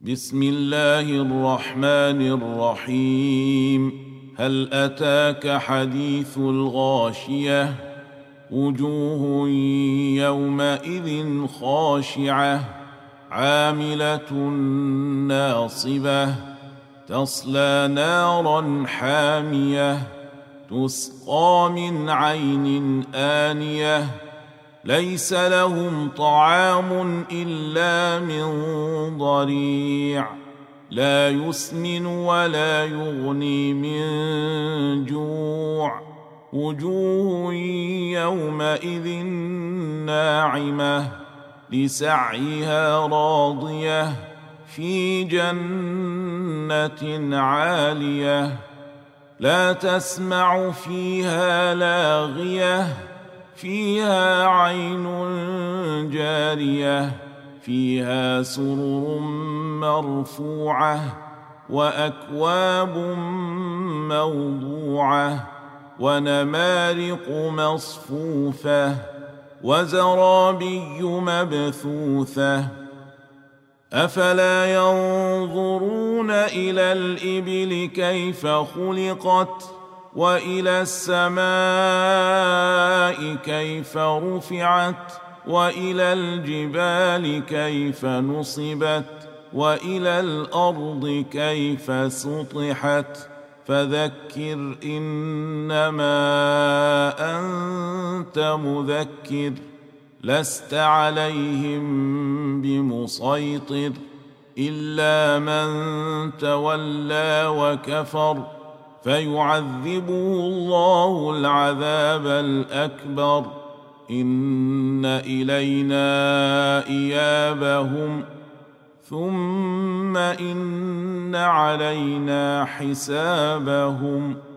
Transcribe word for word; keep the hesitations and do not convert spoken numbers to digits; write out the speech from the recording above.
بسم الله الرحمن الرحيم. هل أتاك حديث الغاشية؟ وجوه يومئذ خاشعة عاملة ناصبة تصلى نارا حامية تسقى من عين آنية ليس لهم طعام إلا من ضريع لا يسمن ولا يغني من جوع وجوه يومئذ ناعمة لسعيها راضية في جنة عالية لا تسمع فيها لاغية فيها عين جارية فيها سرر مرفوعة وأكواب موضوعة ونمارق مصفوفة وزرابي مبثوثة أفلا ينظرون إلى الإبل كيف خلقت وإلى السماء كيف رفعت وإلى الجبال كيف نصبت وإلى الأرض كيف سطحت فذكر إنما أنت مذكر لست عليهم بمسيطر إلا من تولى وكفر فيعذبه الله العذاب الأكبر إن إلينا إيابهم ثم إن علينا حسابهم